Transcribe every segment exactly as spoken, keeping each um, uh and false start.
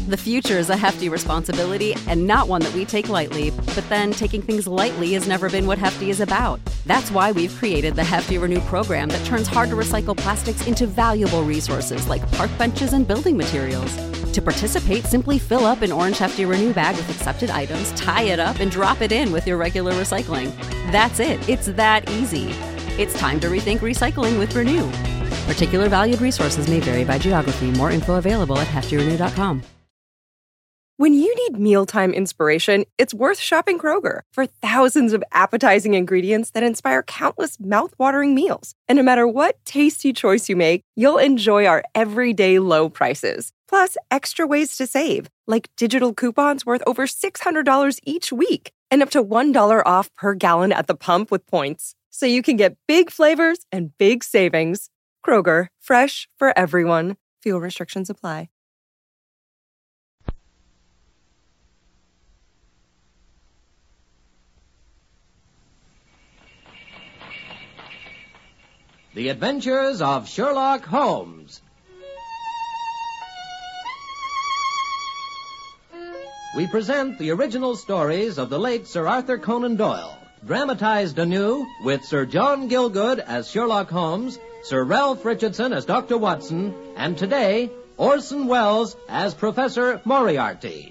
The future is a hefty responsibility and not one that we take lightly. But then taking things lightly has never been what Hefty is about. That's why we've created the Hefty Renew program that turns hard-to-recycle plastics into valuable resources like park benches and building materials. To participate, simply fill up an orange Hefty Renew bag with accepted items, tie it up, and drop it in with your regular recycling. That's it. It's that easy. It's time to rethink recycling with Renew. Particular valued resources may vary by geography. More info available at hefty renew dot com. When you need mealtime inspiration, it's worth shopping Kroger for thousands of appetizing ingredients that inspire countless mouth-watering meals. And no matter what tasty choice you make, you'll enjoy our everyday low prices. Plus, extra ways to save, like digital coupons worth over six hundred dollars each week and up to one dollar off per gallon at the pump with points. So you can get big flavors and big savings. Kroger, fresh for everyone. Fuel restrictions apply. The Adventures of Sherlock Holmes. We present the original stories of the late Sir Arthur Conan Doyle, dramatized anew with Sir John Gielgud as Sherlock Holmes, Sir Ralph Richardson as Doctor Watson, and today, Orson Welles as Professor Moriarty.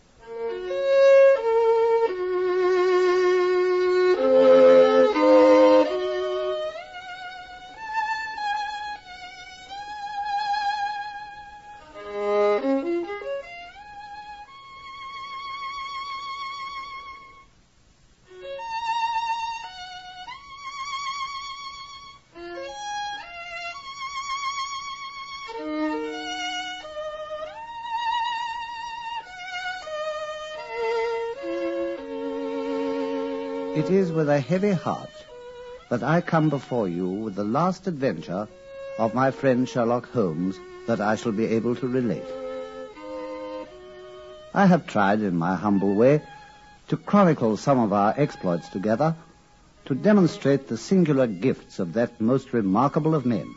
It is with a heavy heart that I come before you with the last adventure of my friend Sherlock Holmes that I shall be able to relate. I have tried, in my humble way, to chronicle some of our exploits together, to demonstrate the singular gifts of that most remarkable of men.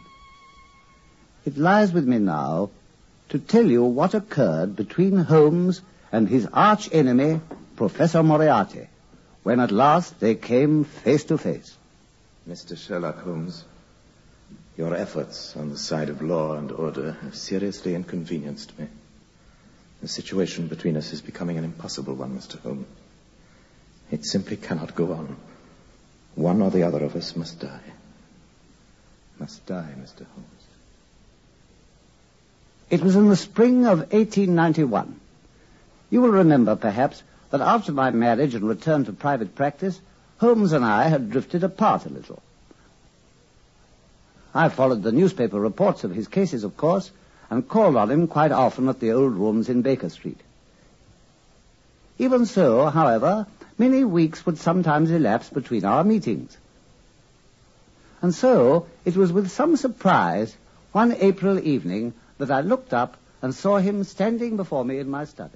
It lies with me now to tell you what occurred between Holmes and his arch-enemy, Professor Moriarty, when at last they came face to face. Mister Sherlock Holmes, your efforts on the side of law and order have seriously inconvenienced me. The situation between us is becoming an impossible one, Mister Holmes. It simply cannot go on. One or the other of us must die. Must die, Mister Holmes. It was in the spring of eighteen ninety-one. You will remember, perhaps, that after my marriage and return to private practice, Holmes and I had drifted apart a little. I followed the newspaper reports of his cases, of course, and called on him quite often at the old rooms in Baker Street. Even so, however, many weeks would sometimes elapse between our meetings. And so, it was with some surprise, one April evening, that I looked up and saw him standing before me in my study.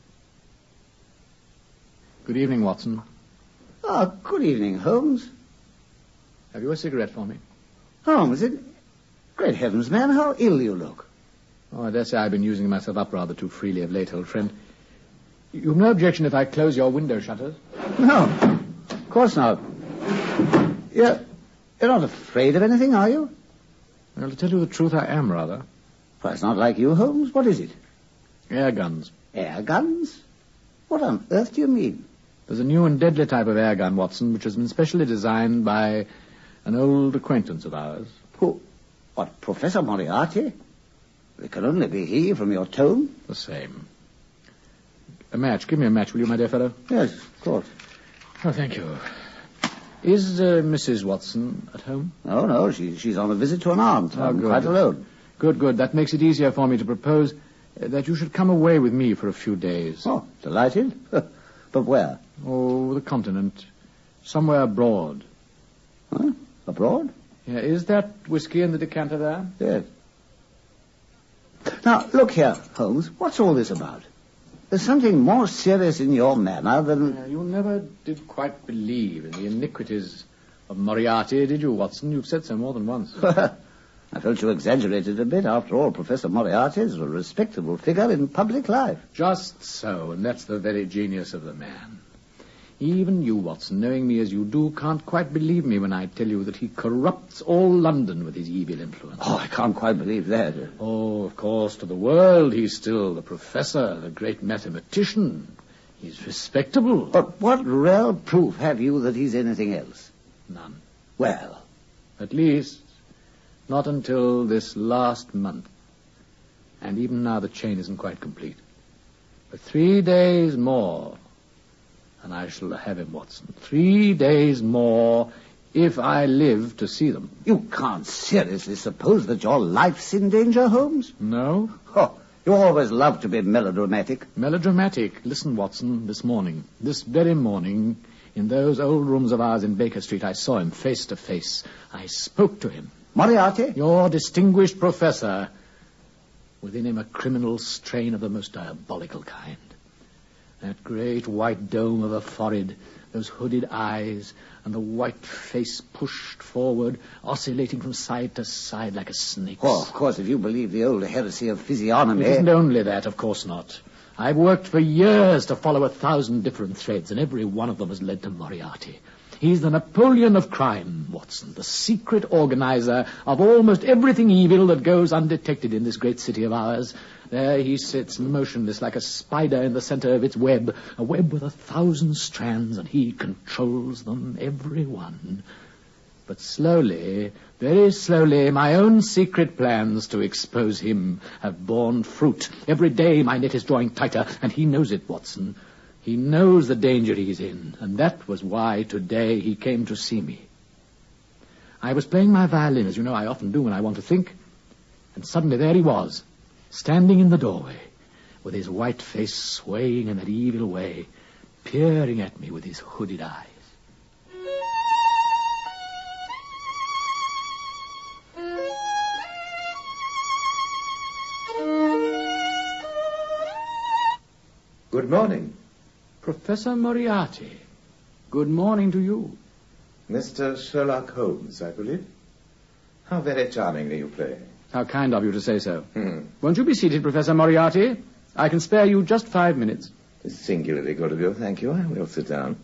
Good evening, Watson. Oh, good evening, Holmes. Have you a cigarette for me? Holmes, it... Great heavens, man, how ill you look. Oh, I dare say I've been using myself up rather too freely of late, old friend. You've no objection if I close your window shutters? No, of course not. You're, you're not afraid of anything, are you? Well, to tell you the truth, I am, rather. Well, it's not like you, Holmes. What is it? Air guns. Air guns? What on earth do you mean? There's a new and deadly type of air gun, Watson, which has been specially designed by an old acquaintance of ours. Who? What, Professor Moriarty? It can only be he from your tone. The same. A match. Give me a match, will you, my dear fellow? Yes, of course. Oh, thank you. Is uh, Missus Watson at home? No, no, she, she's on a visit to an aunt. Oh, I'm good. quite alone. Good, good. That makes it easier for me to propose uh, that you should come away with me for a few days. Oh, delighted. But where? Oh, the continent. Somewhere abroad. Huh? Abroad? Yeah, is that whiskey in the decanter there? Yes. Now, look here, Holmes. What's all this about? There's something more serious in your manner than... Uh, you never did quite believe in the iniquities of Moriarty, did you, Watson? You've said so more than once. I felt you exaggerated a bit. After all, Professor Moriarty is a respectable figure in public life. Just so, and that's the very genius of the man. Even you, Watson, knowing me as you do, can't quite believe me when I tell you that he corrupts all London with his evil influence. Oh, I can't quite believe that. Oh, of course, to the world he's still the professor, the great mathematician. He's respectable. But what real proof have you that he's anything else? None. Well, At least, not until this last month. And even now the chain isn't quite complete. For three days more, and I shall have him, Watson. Three days more, if I live to see them. you can't seriously suppose that your life's in danger, Holmes? No? Oh, you always love to be melodramatic. Melodramatic. Listen, Watson, this morning, this very morning, in those old rooms of ours in Baker Street, I saw him face to face. I spoke to him. Moriarty? Your distinguished professor. Within him a criminal strain of the most diabolical kind. That great white dome of a forehead, those hooded eyes, and the white face pushed forward, oscillating from side to side like a snake's. Oh, of course, if you believe the old heresy of physiognomy... It isn't only that, of course not. I've worked for years to follow a thousand different threads, and every one of them has led to Moriarty. He's the Napoleon of crime, Watson, the secret organizer of almost everything evil that goes undetected in this great city of ours. There he sits, motionless like a spider in the center of its web, a web with a thousand strands, and he controls them, every one. But slowly, very slowly, my own secret plans to expose him have borne fruit. Every day my net is drawing tighter, and he knows it, Watson. He knows the danger he's in, and that was why today he came to see me. I was playing my violin, as you know I often do when I want to think, and suddenly there he was, standing in the doorway, with his white face swaying in that evil way, peering at me with his hooded eyes. Good morning. Professor Moriarty, good morning to you. Mister Sherlock Holmes, I believe. How very charmingly you play. How kind of you to say so. Hmm. Won't you be seated, Professor Moriarty? I can spare you just five minutes. It's singularly good of you, thank you. I will sit down.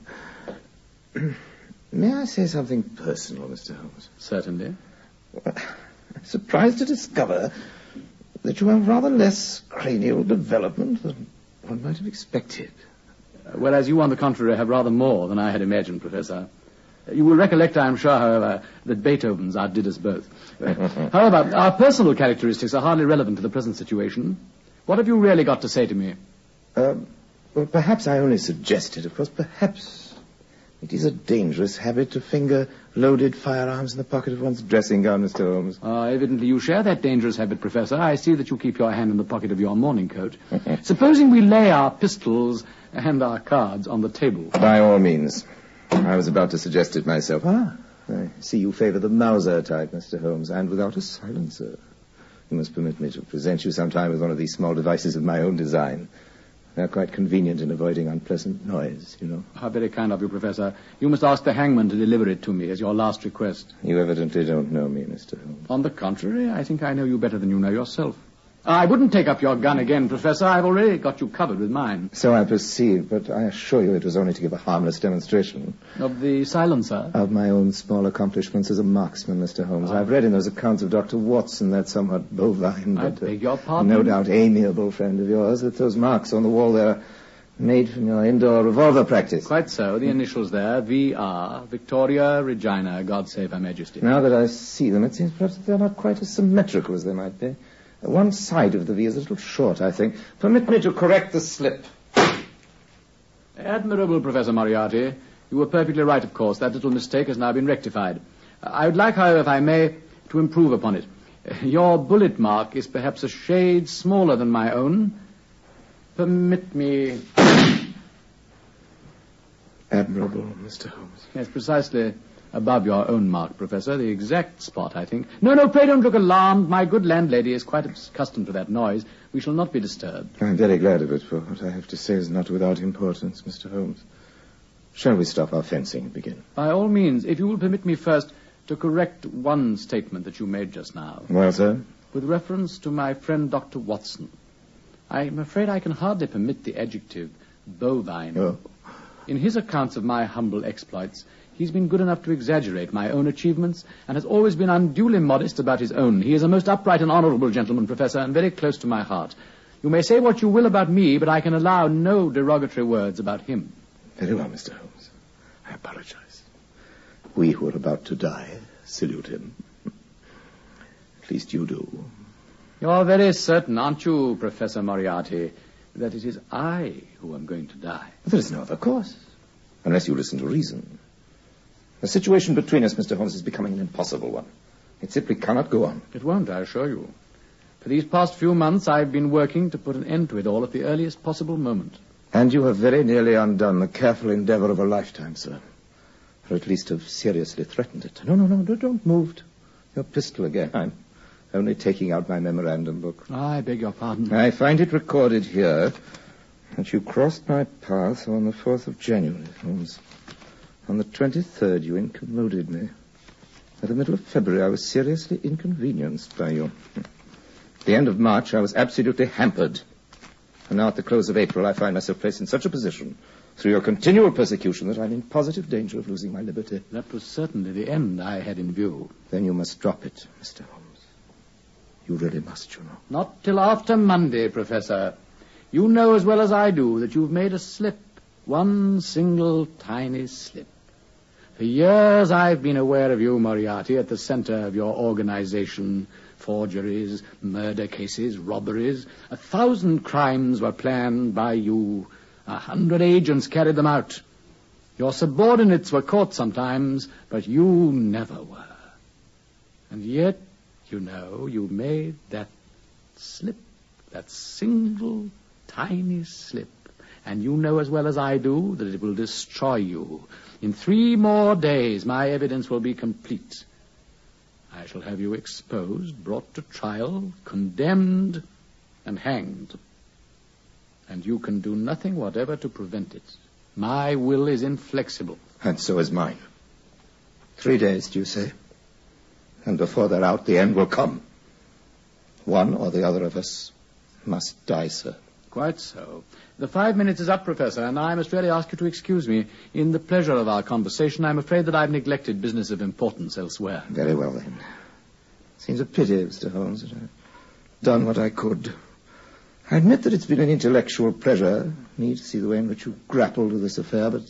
May I say something personal, Mister Holmes? Certainly. Well, I'm surprised to discover that you have rather less cranial development than one might have expected. Uh, whereas you, on the contrary, have rather more than I had imagined, Professor. You will recollect, I am sure, however, that Beethoven's outdid us both. However, our personal characteristics are hardly relevant to the present situation. What have you really got to say to me? Um, well, perhaps I only suggested, of course, perhaps it is a dangerous habit to finger loaded firearms in the pocket of one's dressing gown, Mister Holmes. Uh, evidently you share that dangerous habit, Professor. I see that you keep your hand in the pocket of your morning coat. Supposing we lay our pistols and our cards on the table. By all means. I was about to suggest it myself. Ah, I see you favor the Mauser type, Mister Holmes, and without a silencer. You must permit me to present you sometime with one of these small devices of my own design. They're quite convenient in avoiding unpleasant noise, you know. How very kind of you, Professor. You must ask the hangman to deliver it to me as your last request. You evidently don't know me, Mister Holmes. On the contrary, I think I know you better than you know yourself. I wouldn't take up your gun again, Professor. I've already got you covered with mine. So I perceive, but I assure you it was only to give a harmless demonstration. Of the silencer? Of my own small accomplishments as a marksman, Mister Holmes. Oh. I've read in those accounts of Doctor Watson, that somewhat bovine, I but beg your pardon? no doubt amiable friend of yours, that those marks on the wall there are made from your indoor revolver practice. Quite so. The initials there, V R, Victoria Regina, God save Her Majesty. Now that I see them, it seems perhaps that they're not quite as symmetrical as they might be. One side of the V is a little short, I think. Permit me to correct the slip. Admirable, Professor Moriarty. You were perfectly right, of course. That little mistake has now been rectified. I would like, however, if I may, to improve upon it. Your bullet mark is perhaps a shade smaller than my own. Permit me... Admirable, Mister Holmes. Yes, precisely above your own mark, Professor. The exact spot, I think. No, no, pray don't look alarmed. My good landlady is quite accustomed to that noise. We shall not be disturbed. I'm very glad of it, for what I have to say is not without importance, Mister Holmes. Shall we stop our fencing and begin? By all means, if you will permit me first to correct one statement that you made just now. Well, sir? With reference to my friend Doctor Watson. I'm afraid I can hardly permit the adjective bovine. Oh. In his accounts of my humble exploits, he's been good enough to exaggerate my own achievements and has always been unduly modest about his own. He is a most upright and honorable gentleman, Professor, and very close to my heart. You may say what you will about me, but I can allow no derogatory words about him. Very well, Mister Holmes. I apologize. We who are about to die salute him. At least you do. You're very certain, aren't you, Professor Moriarty, that it is I who am going to die? There is no other course, unless you listen to reason. The situation between us, Mister Holmes, is becoming an impossible one. It simply cannot go on. It won't, I assure you. For these past few months, I've been working to put an end to it all at the earliest possible moment. And you have very nearly undone the careful endeavor of a lifetime, sir. Or at least have seriously threatened it. No, no, no, don't move. Your pistol again. I'm only taking out my memorandum book. I beg your pardon. I find it recorded here that you crossed my path on the fourth of January, Holmes. On the twenty-third, you incommoded me. At the middle of February, I was seriously inconvenienced by you. At the end of March, I was absolutely hampered. And now at the close of April, I find myself placed in such a position through your continual persecution that I'm in positive danger of losing my liberty. That was certainly the end I had in view. Then you must drop it, Mister Holmes. You really must, you know. Not till after Monday, Professor. You know as well as I do that you've made a slip. One single tiny slip. For years I've been aware of you, Moriarty, at the center of your organization. Forgeries, murder cases, robberies. A thousand crimes were planned by you. A hundred agents carried them out. Your subordinates were caught sometimes, but you never were. And yet, you know, you made that slip, that single tiny slip. And you know as well as I do that it will destroy you. In three more days, my evidence will be complete. I shall have you exposed, brought to trial, condemned, and hanged. And you can do nothing whatever to prevent it. My will is inflexible. And so is mine. Three days, do you say? And before they're out, the end will come. One or the other of us must die, sir. Quite so. The five minutes is up, Professor, and I must really ask you to excuse me. In the pleasure of our conversation, I'm afraid that I've neglected business of importance elsewhere. Very well, then. Seems a pity, Mister Holmes, that I've done what I could. I admit that it's been an intellectual pleasure, me, to see the way in which you grappled with this affair, but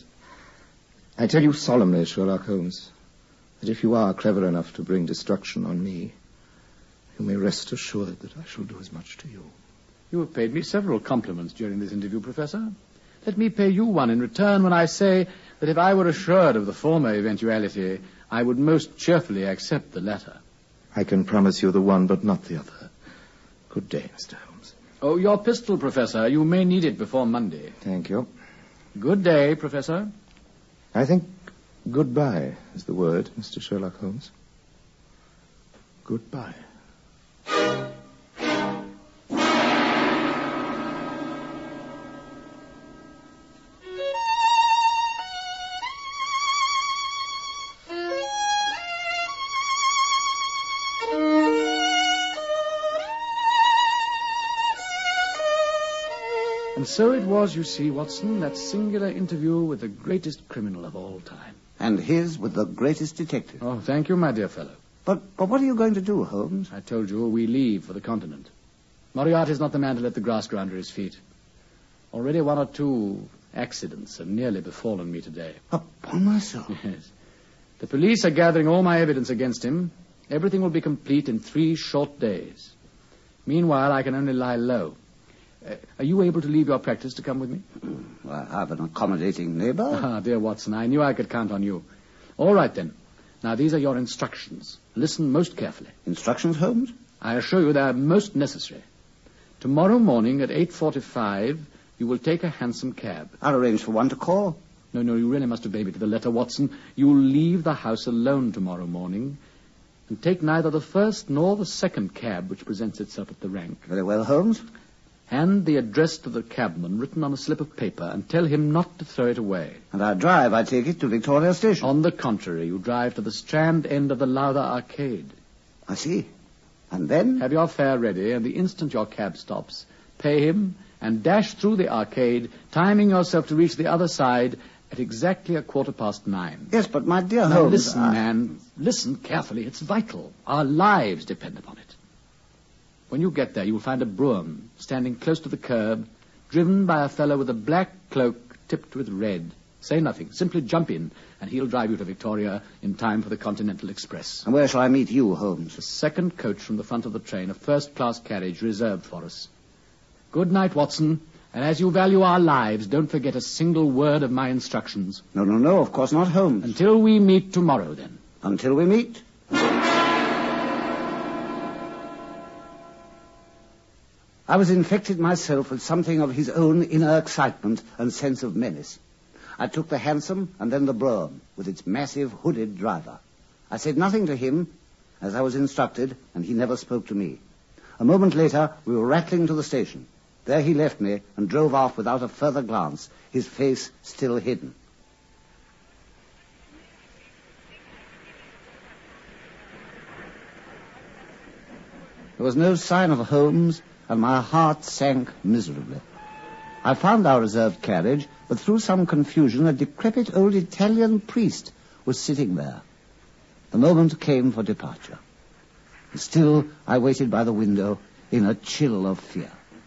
I tell you solemnly, Sherlock Holmes, that if you are clever enough to bring destruction on me, you may rest assured that I shall do as much to you. You have paid me several compliments during this interview, Professor. Let me pay you one in return when I say that if I were assured of the former eventuality, I would most cheerfully accept the latter. I can promise you the one, but not the other. Good day, Mister Holmes. Oh, your pistol, Professor. You may need it before Monday. Thank you. Good day, Professor. I think goodbye is the word, Mister Sherlock Holmes. Goodbye. And so it was, you see, Watson, that singular interview with the greatest criminal of all time. And his with the greatest detective. Oh, thank you, my dear fellow. But, but what are you going to do, Holmes? I told you, we leave for the continent. Moriarty's not the man to let the grass grow under his feet. Already one or two accidents have nearly befallen me today. Upon myself. Yes. The police are gathering all my evidence against him. Everything will be complete in three short days. Meanwhile, I can only lie low. Uh, are you able to leave your practice to come with me? Well, I have an accommodating neighbor. Ah, dear Watson, I knew I could count on you. All right, then. Now, these are your instructions. Listen most carefully. Instructions, Holmes? I assure you they are most necessary. Tomorrow morning at eight forty-five, you will take a hansom cab. I'll arrange for one to call. No, no, you really must obey me to the letter, Watson. You'll leave the house alone tomorrow morning and take neither the first nor the second cab which presents itself at the rank. Very well, Holmes. Hand the address to the cabman written on a slip of paper and tell him not to throw it away. And I drive, I take it, to Victoria Station. On the contrary, you drive to the Strand end of the Lowther Arcade. I see. And then? Have your fare ready, and the instant your cab stops, pay him and dash through the arcade, timing yourself to reach the other side at exactly a quarter past nine. Yes, but my dear Now Holmes... listen, I... man. Listen carefully. It's vital. Our lives depend upon it. When you get there, you will find a brougham standing close to the curb, driven by a fellow with a black cloak tipped with red. Say nothing. Simply jump in, and he'll drive you to Victoria in time for the Continental Express. And where shall I meet you, Holmes? The second coach from the front of the train, a first-class carriage reserved for us. Good night, Watson. And as you value our lives, don't forget a single word of my instructions. No, no, no, of course not, Holmes. Until we meet tomorrow, then. Until we meet. I was infected myself with something of his own inner excitement and sense of menace. I took the hansom and then the brougham, with its massive hooded driver. I said nothing to him, as I was instructed, and he never spoke to me. A moment later, we were rattling to the station. There he left me and drove off without a further glance, his face still hidden. There was no sign of Holmes, and my heart sank miserably. I found our reserved carriage, but through some confusion a decrepit old Italian priest was sitting there. The moment came for departure. Still, I waited by the window in a chill of fear.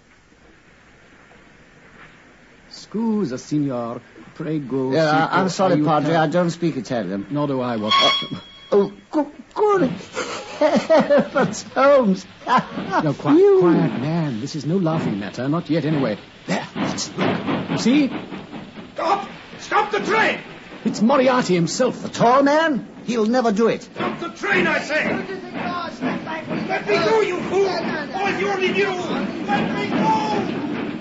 Scusa, signor. Prego. Yeah, I, I'm sorry, Padre. Can... I don't speak Italian. Nor do I, Watson. Oh, oh good heavens, Holmes. No, quiet, You. quiet, man. This is no laughing matter. Not yet, anyway. There, Watson, look. You see? Stop! Stop the train! It's Moriarty himself. The tall man? He'll never do it. Stop the train, I say! Let me go, you fool! All you only knew! Let me go!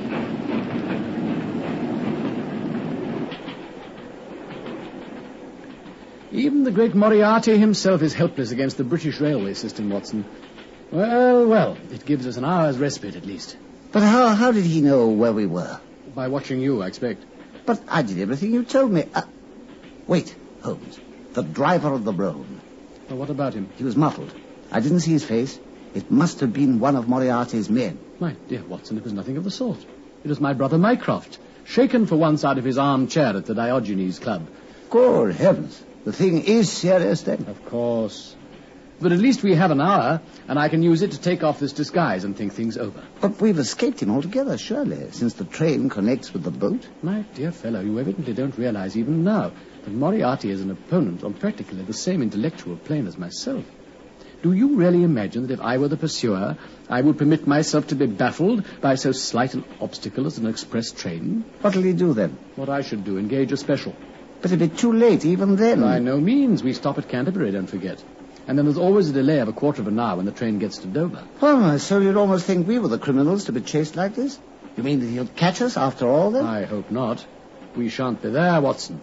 Even the great Moriarty himself is helpless against the British railway system, Watson. Well, well, it gives us an hour's respite at least. But how, how did he know where we were? By watching you, I expect. But I did everything you told me. Uh, wait, Holmes. The driver of the brougham. Well, what about him? He was muffled. I didn't see his face. It must have been one of Moriarty's men. My dear Watson, it was nothing of the sort. It was my brother Mycroft, shaken for once out of his armchair at the Diogenes Club. Good heavens. The thing is serious, then? Of course. But at least we have an hour, and I can use it to take off this disguise and think things over. But we've escaped him altogether, surely, since the train connects with the boat. My dear fellow, you evidently don't realize even now that Moriarty is an opponent on practically the same intellectual plane as myself. Do you really imagine that if I were the pursuer, I would permit myself to be baffled by so slight an obstacle as an express train? What'll he do, then? What I should do, engage a special. But it'd be too late even then. By no means. We stop at Canterbury, don't forget. And then there's always a delay of a quarter of an hour when the train gets to Dover. Oh, so you'd almost think we were the criminals to be chased like this? You mean that he'll catch us after all, then? I hope not. We shan't be there, Watson.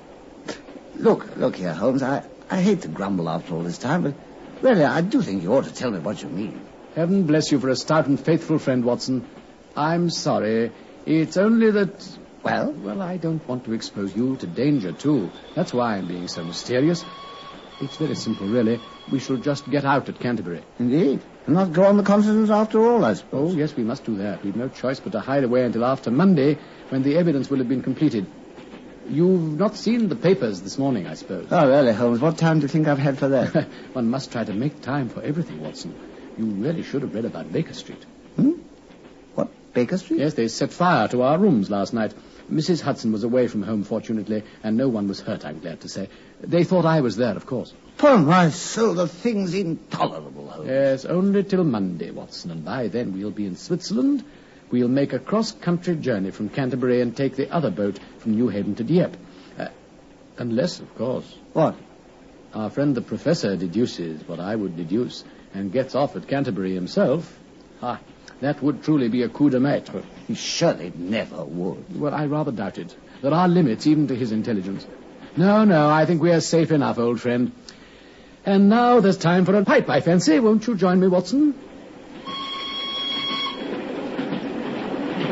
Look, look here, Holmes. I, I hate to grumble after all this time, but really, I do think you ought to tell me what you mean. Heaven bless you for a stout and faithful friend, Watson. I'm sorry. It's only that... Well? Well, I don't want to expose you to danger, too. That's why I'm being so mysterious. It's very simple, really. We shall just get out at Canterbury. Indeed. And not go on the continent after all, I suppose. Oh, yes, we must do that. We've no choice but to hide away until after Monday, when the evidence will have been completed. You've not seen the papers this morning, I suppose. Oh, really, Holmes? What time do you think I've had for that? One must try to make time for everything, Watson. You really should have read about Baker Street. Hmm? What, Baker Street? Yes, they set fire to our rooms last night. Missus Hudson was away from home, fortunately, and no one was hurt, I'm glad to say. They thought I was there, of course. Upon my soul, the thing's intolerable, Holmes. Yes, only till Monday, Watson, and by then we'll be in Switzerland. We'll make a cross-country journey from Canterbury and take the other boat from New Haven to Dieppe. Uh, unless, of course... What? Our friend the professor deduces what I would deduce and gets off at Canterbury himself. Ah, that would truly be a coup de maître. He surely never would. Well, I rather doubt it. There are limits even to his intelligence. No, no, I think we are safe enough, old friend. And now there's time for a pipe, I fancy. Won't you join me, Watson?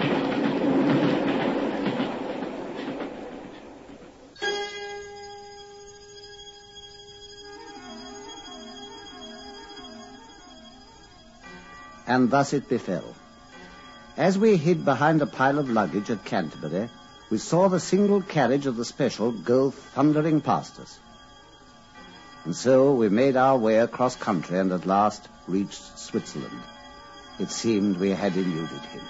And thus it befell. As we hid behind a pile of luggage at Canterbury, we saw the single carriage of the special go thundering past us. And so we made our way across country and at last reached Switzerland. It seemed we had eluded him.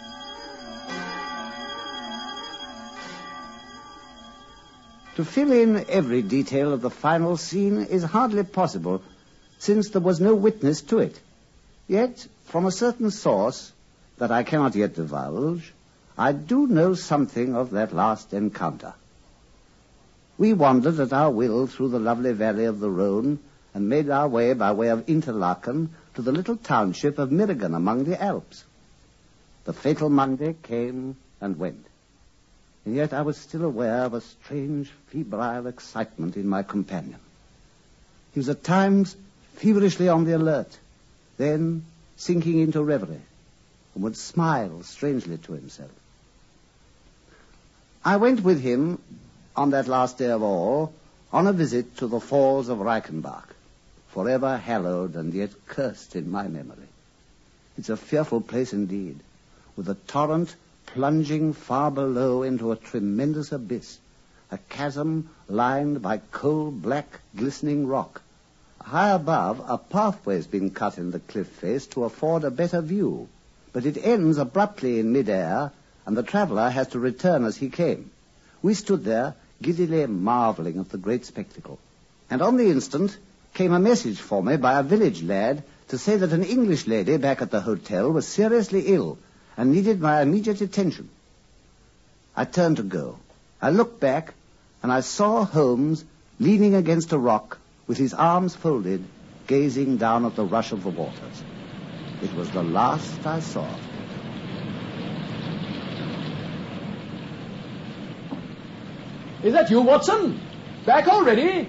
To fill in every detail of the final scene is hardly possible, since there was no witness to it. Yet, from a certain source that I cannot yet divulge, I do know something of that last encounter. We wandered at our will through the lovely valley of the Rhone and made our way by way of Interlaken to the little township of Mirrigan among the Alps. The fatal Monday came and went. And yet I was still aware of a strange, febrile excitement in my companion. He was at times feverishly on the alert, then sinking into reverie, and would smile strangely to himself. I went with him, on that last day of all, on a visit to the falls of Reichenbach, forever hallowed and yet cursed in my memory. It's a fearful place indeed, with a torrent plunging far below into a tremendous abyss, a chasm lined by coal-black, glistening rock. High above, a pathway has been cut in the cliff face to afford a better view, but it ends abruptly in mid-air, and the traveller has to return as he came. We stood there, giddily marvelling at the great spectacle. And on the instant came a message for me by a village lad to say that an English lady back at the hotel was seriously ill and needed my immediate attention. I turned to go. I looked back, and I saw Holmes leaning against a rock with his arms folded, gazing down at the rush of the waters. It was the last I saw. Is that you, Watson? Back already?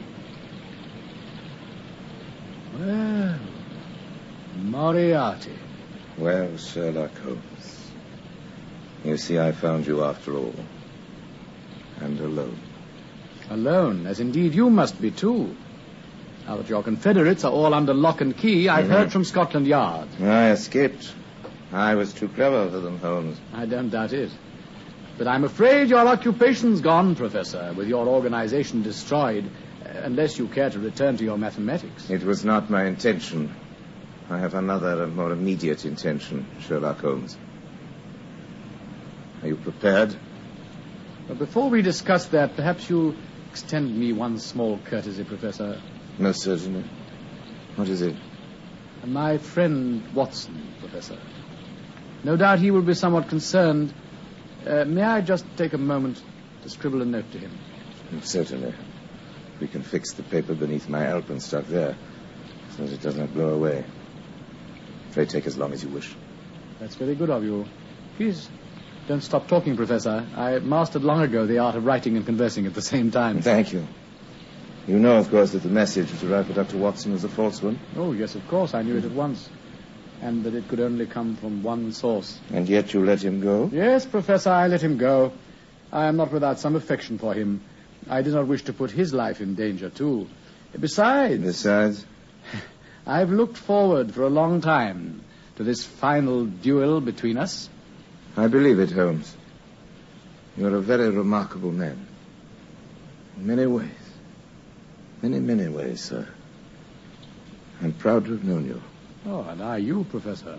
Well, Moriarty. Well, Sherlock Holmes, you see, I found you after all. And alone. Alone, as indeed you must be too. Now that your Confederates are all under lock and key, I've mm-hmm. heard from Scotland Yard. I escaped. I was too clever for them, Holmes. I don't doubt it. But I'm afraid your occupation's gone, Professor, with your organization destroyed, unless you care to return to your mathematics. It was not my intention. I have another and more immediate intention, Sherlock Holmes. Are you prepared? But before we discuss that, perhaps you'll extend me one small courtesy, Professor. Most certainly. What is it? My friend Watson, Professor. No doubt he will be somewhat concerned. Uh, may I just take a moment to scribble a note to him? Certainly. We can fix the paper beneath my alpenstock there, so that it does not blow away. Pray take as long as you wish. That's very good of you. Please don't stop talking, Professor. I mastered long ago the art of writing and conversing at the same time. Thank you. You know, of course, that the message which arrived for Doctor Watson was a false one? Oh, yes, of course. I knew it at once. And that it could only come from one source. And yet you let him go? Yes, Professor, I let him go. I am not without some affection for him. I did not wish to put his life in danger, too. Besides... Besides? I've looked forward for a long time to this final duel between us. I believe it, Holmes. You're a very remarkable man. In many ways. Many, many ways, sir. I'm proud to have known you. Oh, and are you, Professor?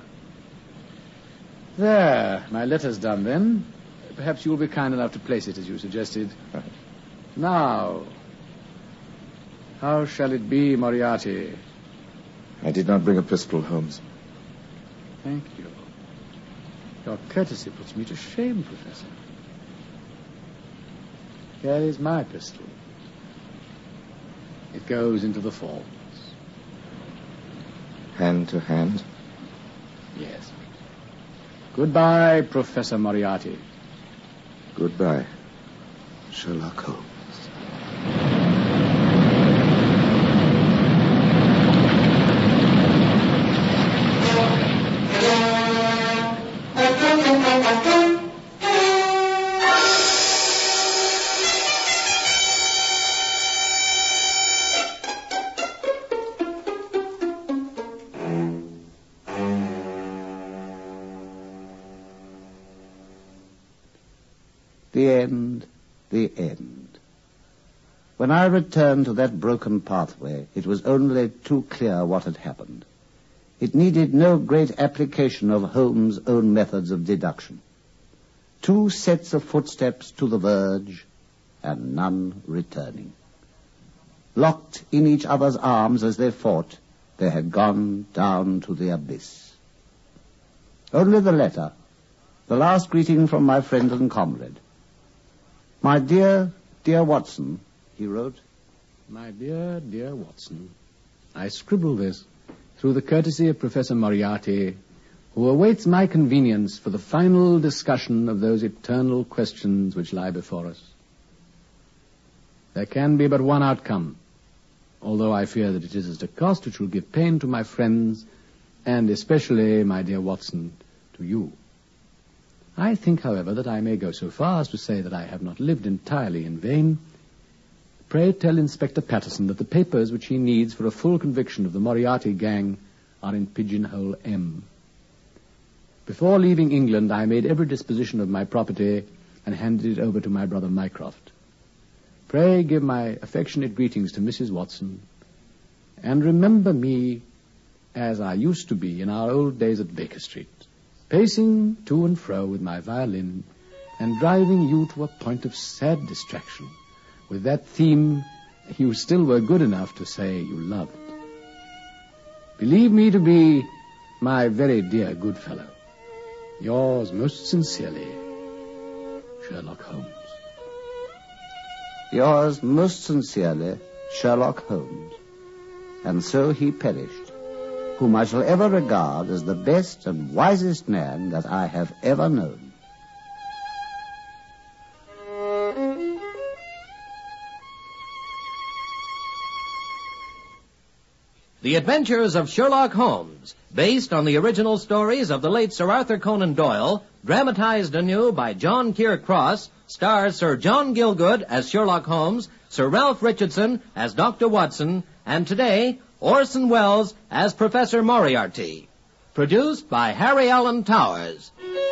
There, my letter's done, then. Perhaps you'll be kind enough to place it as you suggested. Right. Now, how shall it be, Moriarty? I did not bring a pistol, Holmes. Thank you. Your courtesy puts me to shame, Professor. Here is my pistol. It goes into the falls. Hand to hand? Yes. Goodbye, Professor Moriarty. Goodbye, Sherlock Holmes. The end, the end. When I returned to that broken pathway, it was only too clear what had happened. It needed no great application of Holmes' own methods of deduction. Two sets of footsteps to the verge, and none returning. Locked in each other's arms as they fought, they had gone down to the abyss. Only the letter, the last greeting from my friend and comrade. My dear, dear Watson, he wrote. My dear, dear Watson, I scribble this through the courtesy of Professor Moriarty, who awaits my convenience for the final discussion of those eternal questions which lie before us. There can be but one outcome, although I fear that it is at a cost which will give pain to my friends, and especially, my dear Watson, to you. I think, however, that I may go so far as to say that I have not lived entirely in vain. Pray tell Inspector Patterson that the papers which he needs for a full conviction of the Moriarty gang are in Pigeonhole M. Before leaving England, I made every disposition of my property and handed it over to my brother Mycroft. Pray give my affectionate greetings to Missus Watson, and remember me as I used to be in our old days at Baker Street, pacing to and fro with my violin and driving you to a point of sad distraction with that theme you still were good enough to say you loved. Believe me to be, my very dear good fellow, yours most sincerely, Sherlock Holmes. Yours most sincerely, Sherlock Holmes. And so he perished, whom I shall ever regard as the best and wisest man that I have ever known. The Adventures of Sherlock Holmes, based on the original stories of the late Sir Arthur Conan Doyle, dramatized anew by John Keir Cross, stars Sir John Gielgud as Sherlock Holmes, Sir Ralph Richardson as Doctor Watson, and today, Orson Welles as Professor Moriarty. Produced by Harry Allen Towers.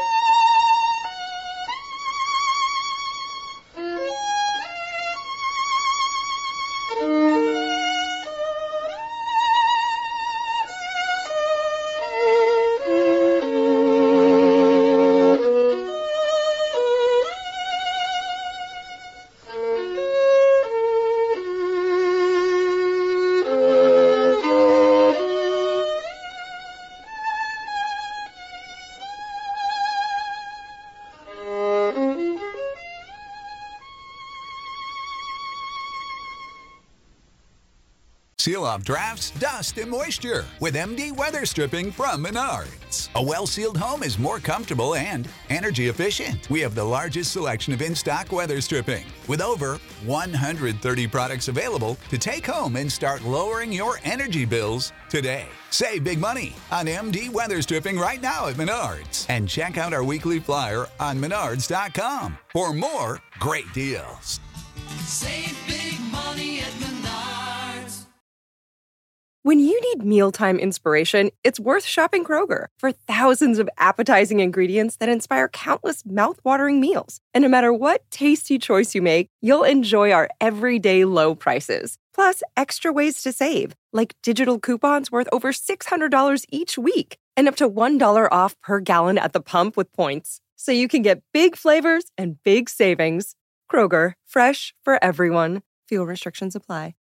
Seal off drafts, dust, and moisture with M D Weather Stripping from Menards. A well-sealed home is more comfortable and energy efficient. We have the largest selection of in-stock weather stripping with over one hundred thirty products available to take home and start lowering your energy bills today. Save big money on M D Weather Stripping right now at Menards. And check out our weekly flyer on menards dot com for more great deals. Save big money at Menards. When you need mealtime inspiration, it's worth shopping Kroger for thousands of appetizing ingredients that inspire countless mouth-watering meals. And no matter what tasty choice you make, you'll enjoy our everyday low prices. Plus, extra ways to save, like digital coupons worth over six hundred dollars each week and up to one dollar off per gallon at the pump with points. So you can get big flavors and big savings. Kroger, fresh for everyone. Fuel restrictions apply.